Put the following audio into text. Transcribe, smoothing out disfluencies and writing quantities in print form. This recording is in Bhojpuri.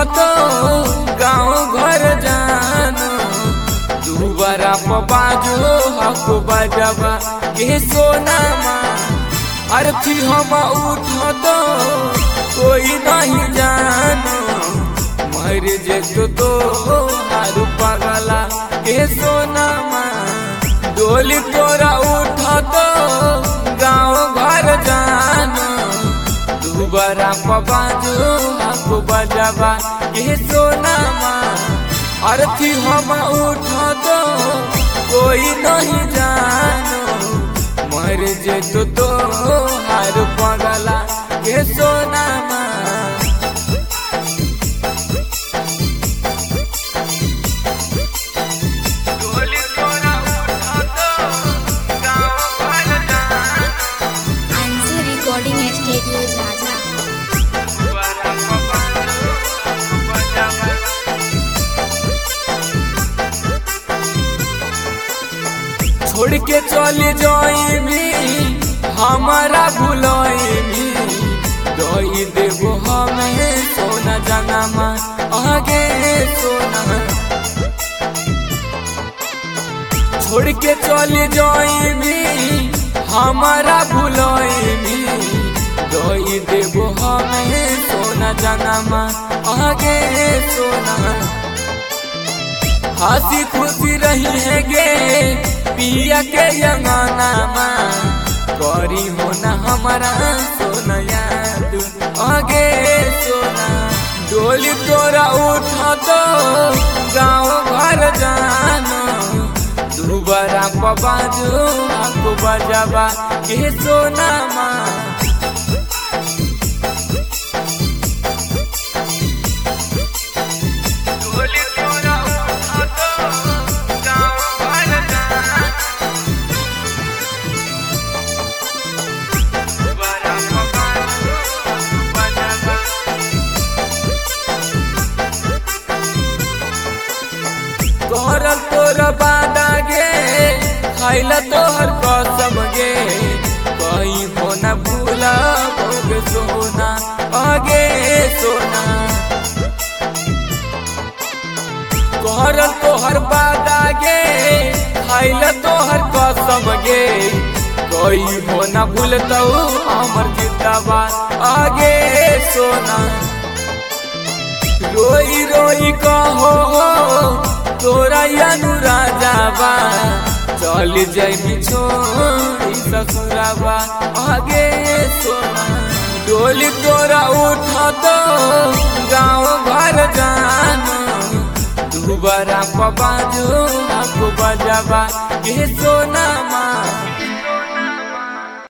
तो गाँव घर जानो दुबारा बाजो हक बजबा के सोना माँ अर्थी हम उठो तो कोई नहीं जानो मर जेतो तो हारू पगला के सोना माँ डोली तोरा उठो तो गाँव घर जानो दुबारा बाजो हक बजबा के सोना माँ अर्थी हम उठो तो कोई नहीं जानो मर जेतो तो हारू पगला के सोना माँ छोड़ के चली जाइमी हमारा भुलाइमी दई देवो हमें सोना जनमा आगे सोना छोड़ के चली जाइमी हमारा भुलाइमी दई देवो हमें सोना जनमा आगे सोना हंसी खुशी रही है गे पिया के यंगाना माँ करी होना हमारा सोना याद आगे सोना डोली तोरा उठा तो गाँव घर जानो दुबारा बाजो हक बजबा के सोना माँ तोहर तोर बादा गे खाइला तोहर कसम गे कहीं होना भूला भोग सोना आगे सोना तोहर तोहर बादा गे खाइला तोहर कसम गे कहीं होना भूलता अमर जिंदाबा आगे सोना रोई रोई कहो तोरा अनुराजाबा चल जाई छोड़ी ससुराबा आगे सोना डोली तोरा उठा तो गाँव घर जानो दुबारा बाजो हक बजबा के सोना माँ।